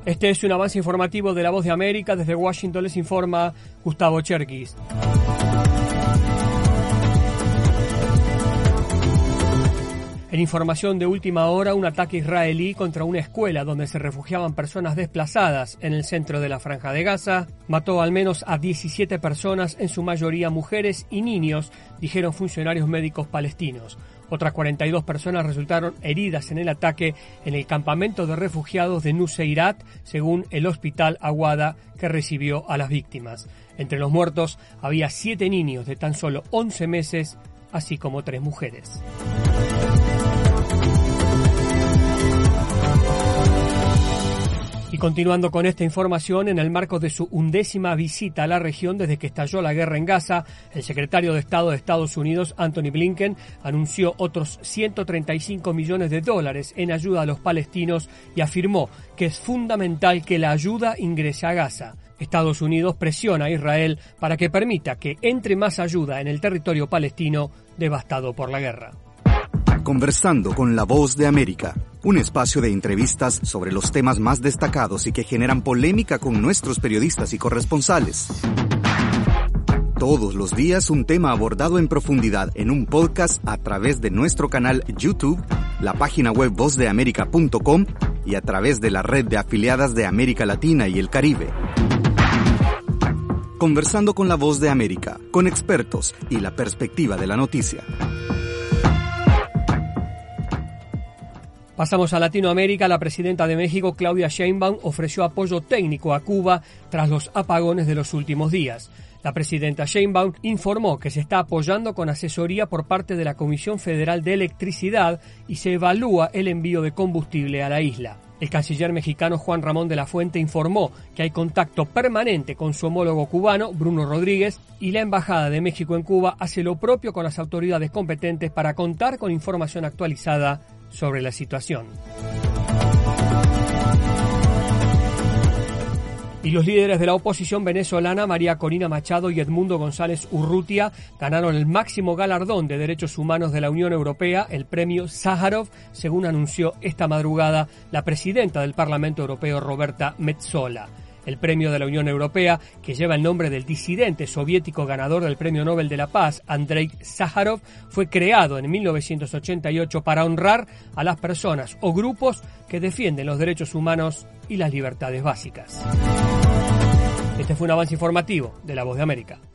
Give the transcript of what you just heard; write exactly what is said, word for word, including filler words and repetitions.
Este es un avance informativo de La Voz de América. Desde Washington les informa Gustavo Cherkis. En información de última hora, un ataque israelí contra una escuela donde se refugiaban personas desplazadas en el centro de la Franja de Gaza mató al menos a diecisiete personas, en su mayoría mujeres y niños, dijeron funcionarios médicos palestinos. Otras cuarenta y dos personas resultaron heridas en el ataque en el campamento de refugiados de Nuseirat, según el hospital Awada, que recibió a las víctimas. Entre los muertos había siete niños de tan solo once meses, así como tres mujeres. Y continuando con esta información, en el marco de su undécima visita a la región desde que estalló la guerra en Gaza, el secretario de Estado de Estados Unidos, Anthony Blinken, anunció otros ciento treinta y cinco millones de dólares en ayuda a los palestinos y afirmó que es fundamental que la ayuda ingrese a Gaza. Estados Unidos presiona a Israel para que permita que entre más ayuda en el territorio palestino devastado por la guerra. Conversando con La Voz de América, un espacio de entrevistas sobre los temas más destacados y que generan polémica con nuestros periodistas y corresponsales. Todos los días un tema abordado en profundidad en un podcast a través de nuestro canal YouTube, la página web voz de américa punto com y a través de la red de afiliadas de América Latina y el Caribe. Conversando con La Voz de América, con expertos y la perspectiva de la noticia. Pasamos a Latinoamérica. La presidenta de México, Claudia Sheinbaum, ofreció apoyo técnico a Cuba tras los apagones de los últimos días. La presidenta Sheinbaum informó que se está apoyando con asesoría por parte de la Comisión Federal de Electricidad y se evalúa el envío de combustible a la isla. El canciller mexicano Juan Ramón de la Fuente informó que hay contacto permanente con su homólogo cubano, Bruno Rodríguez, y la Embajada de México en Cuba hace lo propio con las autoridades competentes para contar con información actualizada sobre la situación. Y los líderes de la oposición venezolana, María Corina Machado y Edmundo González Urrutia, ganaron el máximo galardón de derechos humanos de la Unión Europea, el premio Sájarov, según anunció esta madrugada la presidenta del Parlamento Europeo, Roberta Metsola. El premio de la Unión Europea, que lleva el nombre del disidente soviético ganador del Premio Nobel de la Paz, Andrei Sájarov, fue creado en mil novecientos ochenta y ocho para honrar a las personas o grupos que defienden los derechos humanos y las libertades básicas. Este fue un avance informativo de La Voz de América.